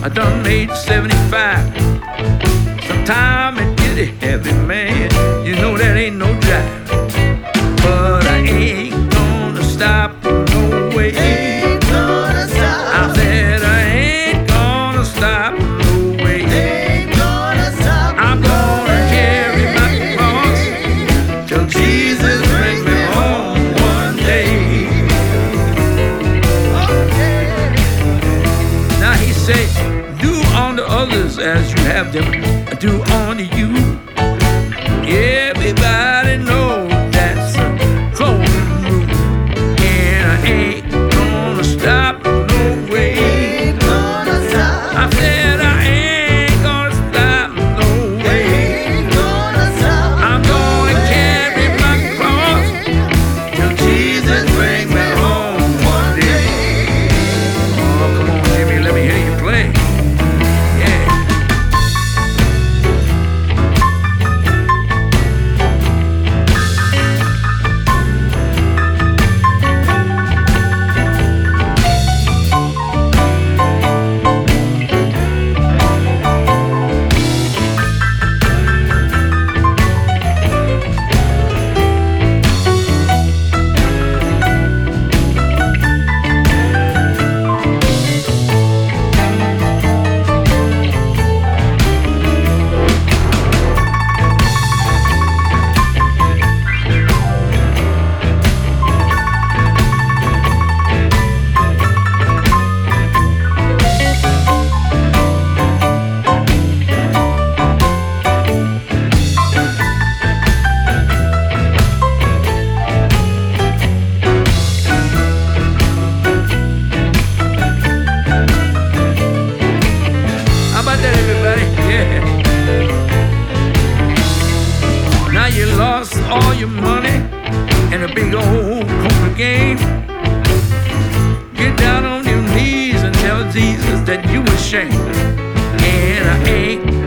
I done made 75. Sometime it get a heavy, man. You know that ain't no jive. But I ain't gonna stop no way. Ain't gonna stop. I said I ain't gonna stop no way. Ain't gonna stop. I'm gonna carry my cross till Jesus brings me home one day. Okay. Now he say, do unto others as you have them do unto you. Everybody knows that's a golden rule, and I ain't gonna stop no way. Ain't gonna stop. I said I ain't gonna stop no way. Ain't gonna stop. I'm gonna carry my cross till Jesus brings me home one day. Oh, come on, Jimmy, let me hear you play. Yeah. How about that, everybody? Yeah. Now you lost all your money in a big old poker game. Get down on your knees and tell Jesus that you ashamed. And I ain't